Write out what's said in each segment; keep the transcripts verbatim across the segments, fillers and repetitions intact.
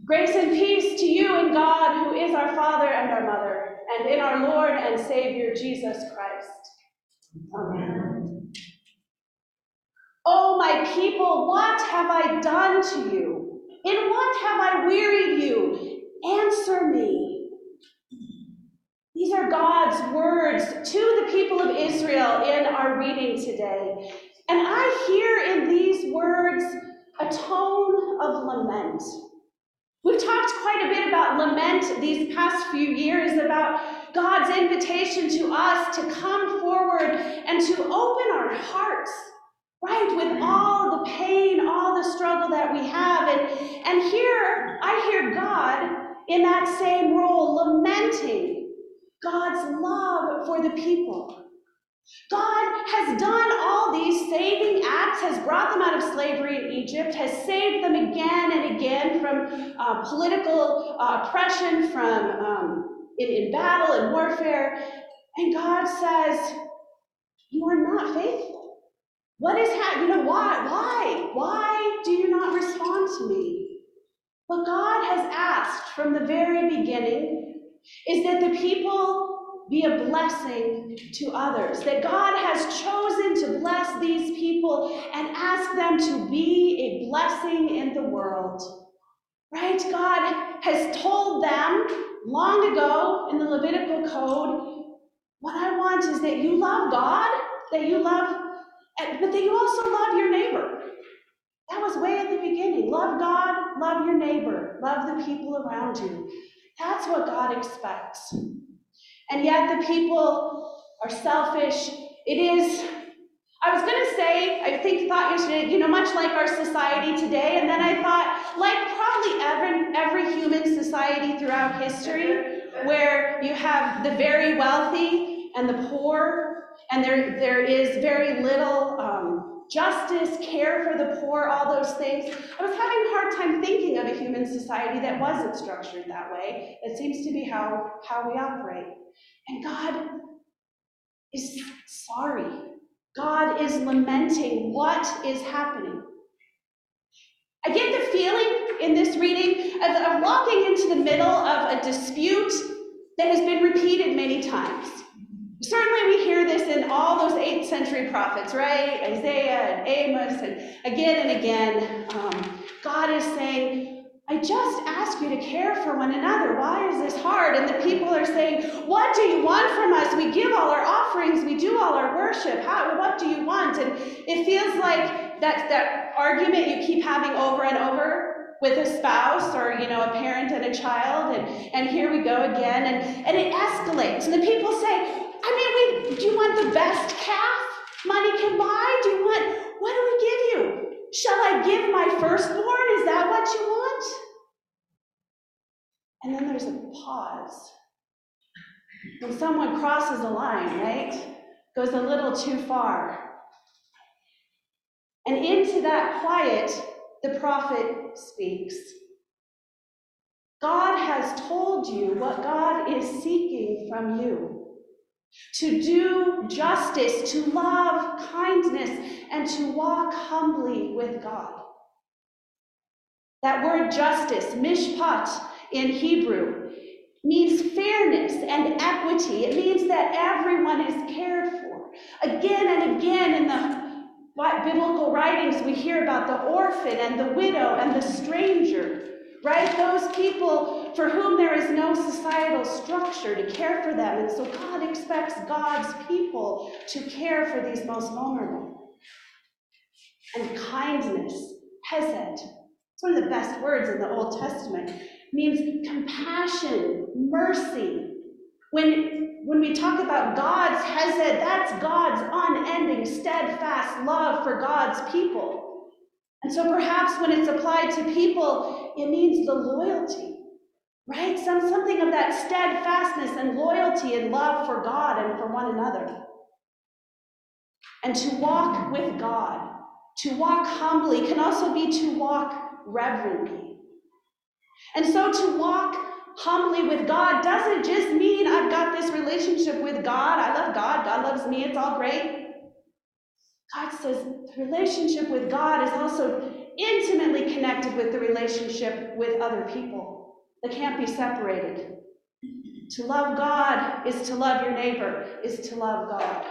Grace and peace to you in God, who is our Father and our Mother, and in our Lord and Savior, Jesus Christ. Amen. Oh, my people, what have I done to you? In what have I wearied you? Answer me. These are God's words to the people of Israel in our reading today. And I hear in these words a tone of lament. We've talked quite a bit about lament these past few years, about God's invitation to us to come forward and to open our hearts, right, with all the pain, all the struggle that we have. And, and here, I hear God in that same role, lamenting God's love for the people. God has done all these saving acts, has brought them out of slavery in Egypt, has saved them again and again from uh, political uh, oppression, from um, in, in battle and warfare. And God says, you are not faithful. What is happening? You know, why? Why? Why do you not respond to me? What God has asked from the very beginning is that the people be a blessing to others, that God has chosen to bless these people and ask them to be a blessing in the world. Right? God has told them long ago in the Levitical Code, what I want is that you love God, that you love, but that you also love your neighbor. That was way at the beginning. Love God, love your neighbor, love the people around you. That's what God expects. And yet the people are selfish. It is, I was going to say, I think, thought yesterday, you know, much like our society today, and then I thought, like probably every, every human society throughout history, where you have the very wealthy and the poor, and there there is very little um, justice, care for the poor, all those things. I was having a hard time thinking of a human society that wasn't structured that way. It seems to be how, how we operate. And God is sorry. God is lamenting what is happening. I get the feeling in this reading of, of walking into the middle of a dispute that has been repeated many times. Certainly we hear this in all those eighth century prophets, right? Isaiah and Amos, and again and again, um, God is saying, I just ask you to care for one another. Why is this hard? And the people are saying, what do you want from us? We give all our offerings. We do all our worship. How, what do you want? And it feels like that, that argument you keep having over and over with a spouse or, you know, a parent and a child. And, and here we go again. And, and it escalates. And the people say, I mean, we, do you want the best calf money can buy? Do you want, what do we give you? Shall I give my firstborn? Is that what you want? And then there's a pause. When someone crosses a line, right? Goes a little too far. And into that quiet, the prophet speaks. God has told you what God is seeking from you. To do justice, to love kindness, and to walk humbly with God. That word justice, mishpat in Hebrew, means fairness and equity. It means that everyone is cared for. Again and again in the biblical writings, we hear about the orphan and the widow and the stranger. Right? Those people for whom there is no societal structure to care for them. And so God expects God's people to care for these most vulnerable. And kindness, hesed, it's one of the best words in the Old Testament, means compassion, mercy. When, when we talk about God's hesed, that's God's unending, steadfast love for God's people. And so perhaps when it's applied to people, it means the loyalty, right? Some, something of that steadfastness and loyalty and love for God and for one another. And to walk with God, to walk humbly, can also be to walk reverently. And so to walk humbly with God doesn't just mean I've got this relationship with God. I love God. God loves me. It's all great. God says the relationship with God is also intimately connected with the relationship with other people that can't be separated. To love God is to love your neighbor, is to love God.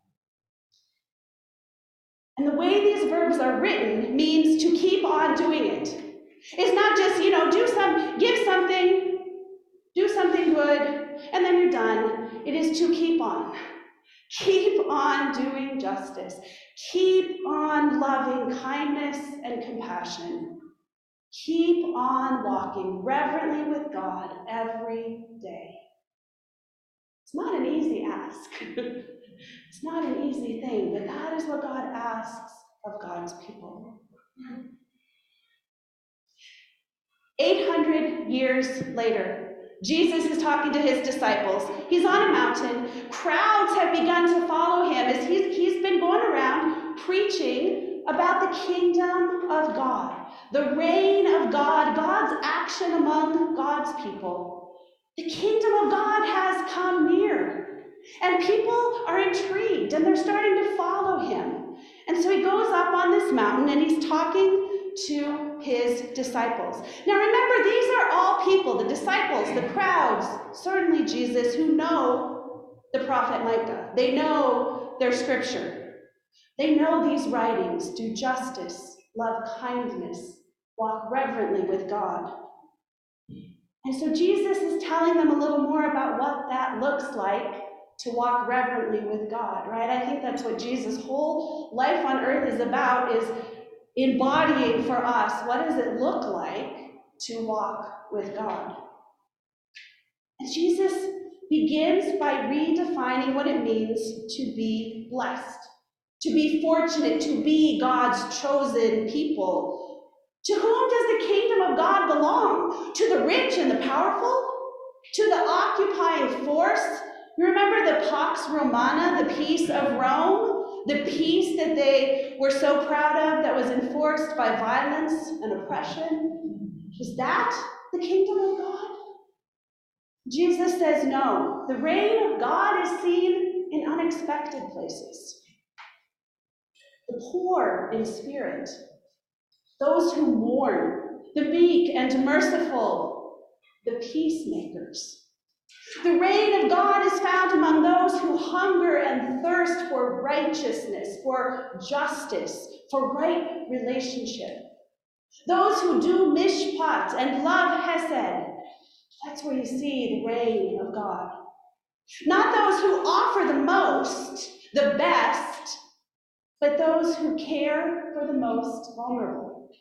And the way these verbs are written means to keep on doing it. It's not just, you know, do some, give something, do something good, and then you're done. It is to keep on. Keep on doing justice. Keep on loving kindness and compassion. Keep on walking reverently with God every day. It's not an easy ask. It's not an easy thing, but that is what God asks of God's people. eight hundred years later, Jesus is talking to his disciples. He's on a mountain. Crowds have begun to follow him as he's, he's been going around preaching about the kingdom of God, the reign of God, God's action among God's people. The kingdom of God has come near. And people are intrigued, and they're starting to follow him. And so he goes up on this mountain, and he's talking to his disciples. Now remember, these are all people, the disciples, the crowds, certainly Jesus, who know the prophet Micah. They know their scripture. They know these writings, do justice, love kindness, walk reverently with God. And so Jesus is telling them a little more about what that looks like to walk reverently with God, right? I think that's what Jesus' whole life on earth is about, is embodying for us, what does it look like to walk with God? And Jesus begins by redefining what it means to be blessed, to be fortunate, to be God's chosen people. To whom does the kingdom of God belong? To the rich and the powerful? To the occupying force? You remember the Pax Romana, the peace of Rome? The peace that they were so proud of that was enforced by violence and oppression? Is that the kingdom of God? Jesus says no. The reign of God is seen in unexpected places. The poor in spirit, those who mourn, the meek and merciful, the peacemakers. The reign of God is found among those who hunger and thirst for righteousness, for justice, for right relationship. Those who do mishpat and love hesed. That's where you see the reign of God. Not those who offer the most, the best, but those who care for the most vulnerable.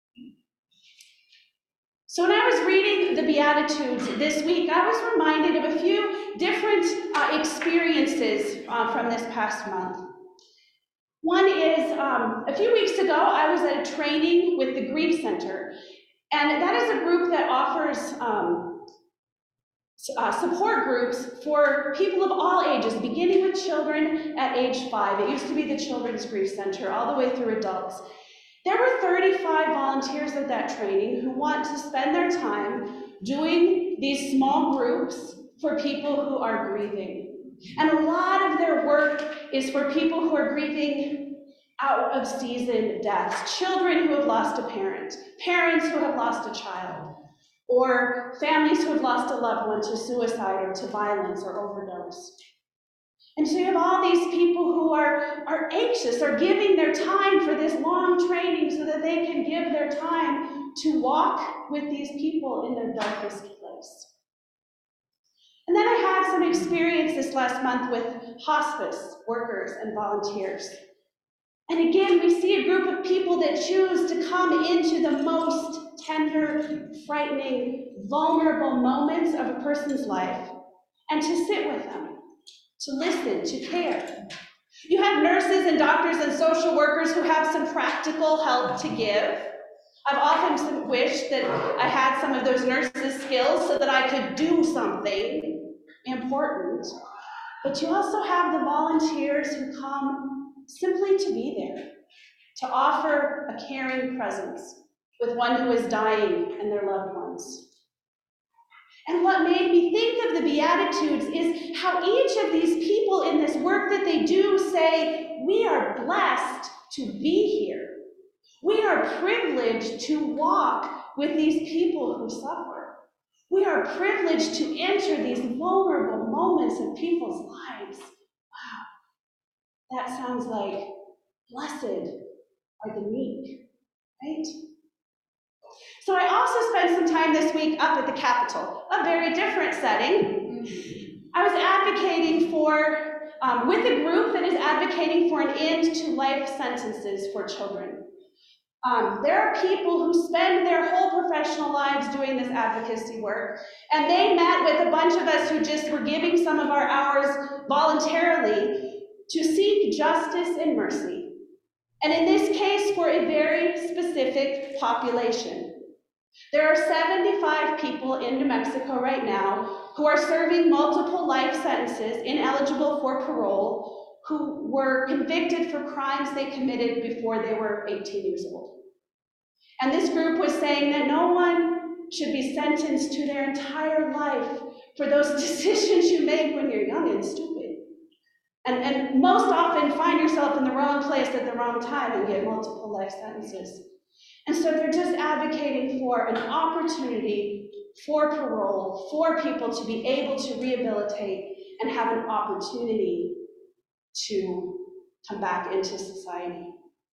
So when I was reading the Beatitudes this week, I was reminded of a few different uh, experiences uh, from this past month. One is, um, a few weeks ago, I was at a training with the Grief Center, and that is a group that offers um, uh, support groups for people of all ages, beginning with children at age five. It used to be the Children's Grief Center, all the way through adults. There were thirty-five volunteers at that training who want to spend their time doing these small groups for people who are grieving. And a lot of their work is for people who are grieving out of season deaths, children who have lost a parent, parents who have lost a child, or families who have lost a loved one to suicide or to violence or overdose. And so you have all these people who are, are anxious, are giving their time for this long training so that they can give their time to walk with these people in their darkest place. And then I had some experience this last month with hospice workers and volunteers. And again, we see a group of people that choose to come into the most tender, frightening, vulnerable moments of a person's life and to sit with them, to listen, to care. You have nurses and doctors and social workers who have some practical help to give. I've often wished that I had some of those nurses' skills so that I could do something important. But you also have the volunteers who come simply to be there, to offer a caring presence with one who is dying and their loved ones. And what made me think of the Beatitudes is how each of these people in this work that they do say, we are blessed to be here. We are privileged to walk with these people who suffer. We are privileged to enter these vulnerable moments of people's lives. Wow, that sounds like blessed are the meek, right? So I also spent some time this week up at the Capitol, a very different setting. I was advocating for, um, with a group that is advocating for an end to life sentences for children. Um, there are people who spend their whole professional lives doing this advocacy work, and they met with a bunch of us who just were giving some of our hours voluntarily to seek justice and mercy. And in this case, for a very specific population. There are seventy-five people in New Mexico right now who are serving multiple life sentences, ineligible for parole, who were convicted for crimes they committed before they were eighteen years old. And this group was saying that no one should be sentenced to their entire life for those decisions you make when you're young and stupid. And, and most often find yourself in the wrong place at the wrong time and get multiple life sentences. And so they're just advocating for an opportunity for parole, for people to be able to rehabilitate and have an opportunity to come back into society.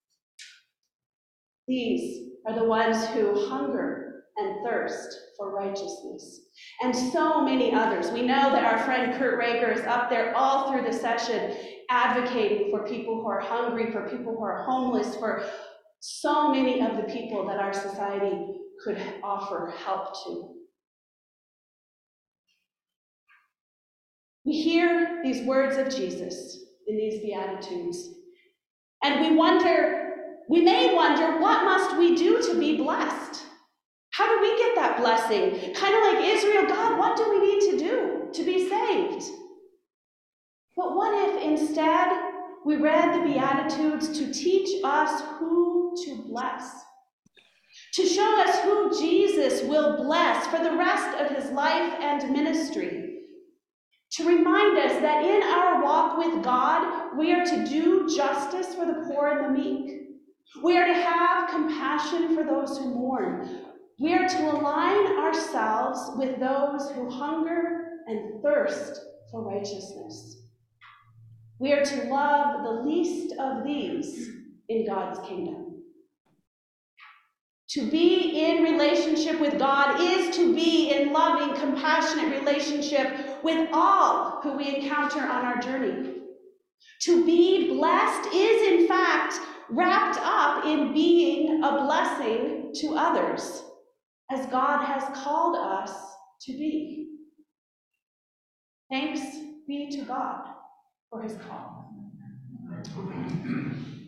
These are the ones who hunger and thirst for righteousness. And so many others. We know that our friend Kurt Rager is up there all through the session advocating for people who are hungry, for people who are homeless, for so many of the people that our society could offer help to. We hear these words of Jesus in these Beatitudes, and we wonder, we may wonder, what must we do to be blessed? How do we get that blessing? Kind of like Israel, God, what do we need to do to be saved? But what if instead we read the Beatitudes to teach us who to bless? To show us who Jesus will bless for the rest of his life and ministry. To remind us that in our walk with God, we are to do justice for the poor and the meek. We are to have compassion for those who mourn. We are to align ourselves with those who hunger and thirst for righteousness. We are to love the least of these in God's kingdom. To be in relationship with God is to be in loving, compassionate relationship with all who we encounter on our journey. To be blessed is, in fact, wrapped up in being a blessing to others, as God has called us to be. Thanks be to God for his call.